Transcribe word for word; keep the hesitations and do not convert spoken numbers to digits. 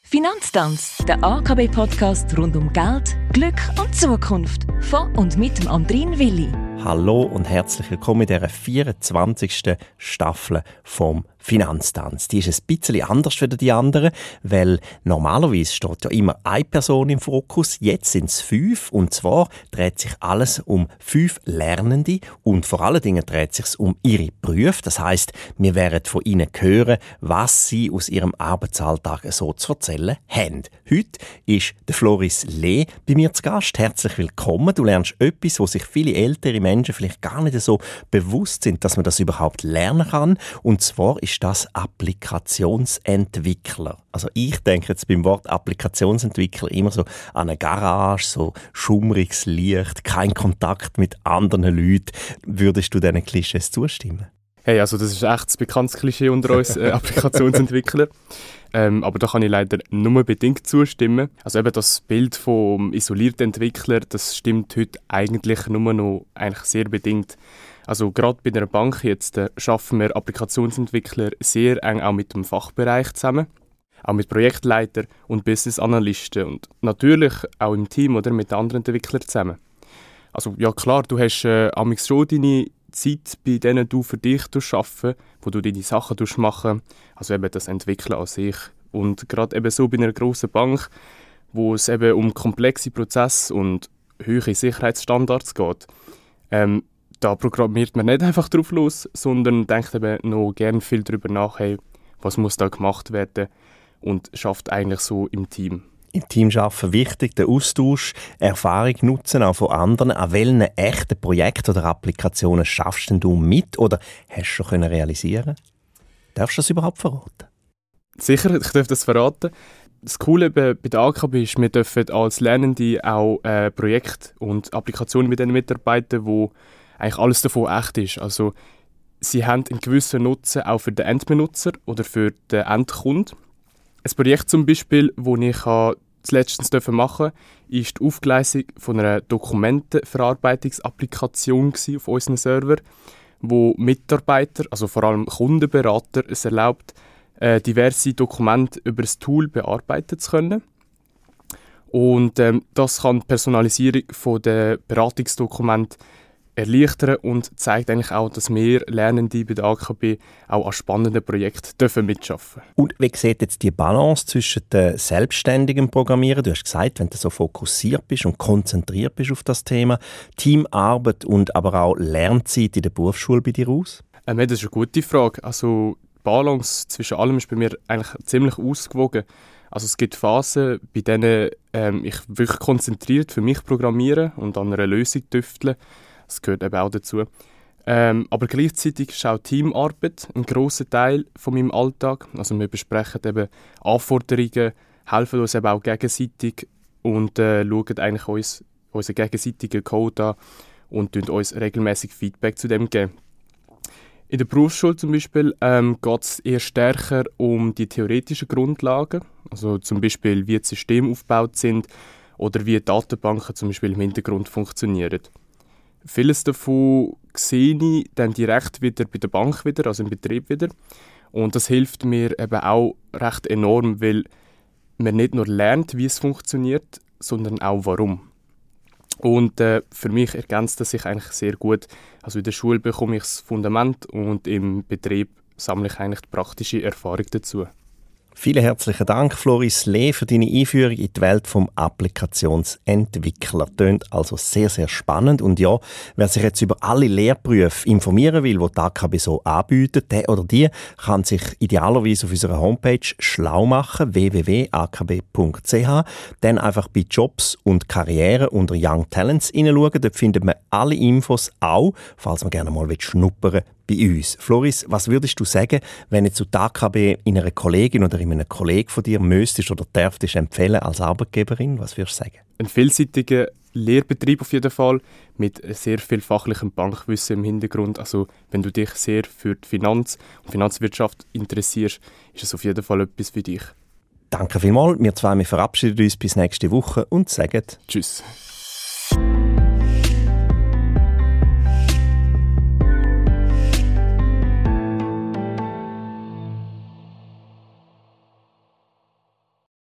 Finanztanz, der A K B-Podcast rund um Geld, Glück und Zukunft. Von und mit dem Andrin Willi. Hallo und herzlich willkommen in dieser vierundzwanzigsten Staffel vom Finanztanz. Die ist ein bisschen anders als die anderen, weil normalerweise steht ja immer eine Person im Fokus. Jetzt sind es fünf, und zwar dreht sich alles um fünf Lernende und vor allen Dingen dreht es sich um ihre Berufe. Das heisst, wir werden von ihnen hören, was sie aus ihrem Arbeitsalltag so zu erzählen haben. Heute ist der Floris Lee bei mir zu Gast. Herzlich willkommen. Du lernst etwas, wo sich viele ältere Menschen vielleicht gar nicht so bewusst sind, dass man das überhaupt lernen kann. Und zwar ist das Applikationsentwickler. Also ich denke jetzt beim Wort Applikationsentwickler immer so an eine Garage, so schummriges Licht, kein Kontakt mit anderen Leuten. Würdest du diesen Klischees zustimmen? Hey, also das ist echt das bekanntes Klischee unter uns, äh, Applikationsentwickler. Ähm, aber da kann ich leider nur bedingt zustimmen. Also eben das Bild vom isolierten Entwickler, das stimmt heute eigentlich nur noch eigentlich sehr bedingt. Also gerade bei einer Bank jetzt äh, arbeiten wir Applikationsentwickler sehr eng auch mit dem Fachbereich zusammen, auch mit Projektleitern und Business Analysten und natürlich auch im Team oder mit anderen Entwicklern zusammen. Also ja klar, du hast äh, amigs schon deine Zeit, bei denen du für dich arbeiten, wo du deine Sachen machen, also eben das Entwickeln an sich. Und gerade eben so bei einer grossen Bank, wo es eben um komplexe Prozesse und hohe Sicherheitsstandards geht, ähm, da programmiert man nicht einfach drauf los, sondern denkt eben noch gerne viel darüber nach, hey, was muss da gemacht werden, und schafft eigentlich so im Team. Im Team arbeiten wichtig, der Austausch, Erfahrung nutzen, auch von anderen. An welchen echten Projekten oder Applikationen schaffst denn du mit oder hast du schon realisieren? Darfst du das überhaupt verraten? Sicher, ich darf das verraten. Das Coole bei der A K B ist, wir dürfen als Lernende auch äh, Projekte und Applikationen mit den Mitarbeitern, wo eigentlich alles davon echt ist. Also sie haben einen gewissen Nutzen auch für den Endbenutzer oder für den Endkunden. Ein Projekt zum Beispiel, das ich letztens machen durfte, ist die Aufgleisung von einer Dokumentenverarbeitungsapplikation auf unserem Server, wo Mitarbeiter, also vor allem Kundenberater, es erlaubt, diverse Dokumente über das Tool bearbeiten zu können. Und ähm, das kann die Personalisierung der Beratungsdokumente erleichtern und zeigt eigentlich auch, dass wir Lernende bei der A K B auch an spannenden Projekten dürfen mitschaffen. Und wie sieht jetzt die Balance zwischen dem selbstständigen Programmieren? Du hast gesagt, wenn du so fokussiert bist und konzentriert bist auf das Thema, Teamarbeit und aber auch Lernzeit in der Berufsschule bei dir aus? Ähm, das ist eine gute Frage. Also die Balance zwischen allem ist bei mir eigentlich ziemlich ausgewogen. Also es gibt Phasen, bei denen ähm, ich wirklich konzentriert für mich programmiere und an einer Lösung tüftle. Das gehört eben auch dazu. Ähm, aber gleichzeitig ist auch Teamarbeit ein grosser Teil von meinem Alltag. Also wir besprechen eben Anforderungen, helfen uns eben auch gegenseitig und äh, schauen eigentlich uns, unseren gegenseitigen Code an und geben uns regelmäßig Feedback zu dem geben. In der Berufsschule zum Beispiel ähm, geht es eher stärker um die theoretischen Grundlagen, also zum Beispiel wie die Systeme aufgebaut sind oder wie Datenbanken zum Beispiel im Hintergrund funktionieren. Vieles davon sehe ich dann direkt wieder bei der Bank wieder, also im Betrieb wieder. Und das hilft mir eben auch recht enorm, weil man nicht nur lernt, wie es funktioniert, sondern auch warum. Und äh, für mich ergänzt das sich eigentlich sehr gut. Also in der Schule bekomme ich das Fundament und im Betrieb sammle ich eigentlich die praktische Erfahrung dazu. Vielen herzlichen Dank, Floris Lee, für deine Einführung in die Welt des Applikationsentwicklers. Tönt also sehr, sehr spannend. Und ja, wer sich jetzt über alle Lehrberufe informieren will, die die A K B so anbietet, der oder die kann sich idealerweise auf unserer Homepage schlau machen, w w w punkt a k b punkt c h. Dann einfach bei Jobs und Karriere unter Young Talents hineinschauen. Dort findet man alle Infos auch, falls man gerne mal schnuppern will, bei uns. Floris, was würdest du sagen, wenn jetzt du die A K B in einer Kollegin oder in einem Kollegen von dir müsstest oder dürftest empfehlen als Arbeitgeberin? Was würdest du sagen? Ein vielseitiger Lehrbetrieb auf jeden Fall, mit sehr viel fachlichem Bankwissen im Hintergrund. Also wenn du dich sehr für die Finanz- und Finanzwirtschaft interessierst, ist es auf jeden Fall etwas für dich. Danke vielmals. Wir zwei wir verabschieden uns bis nächste Woche und sagen Tschüss.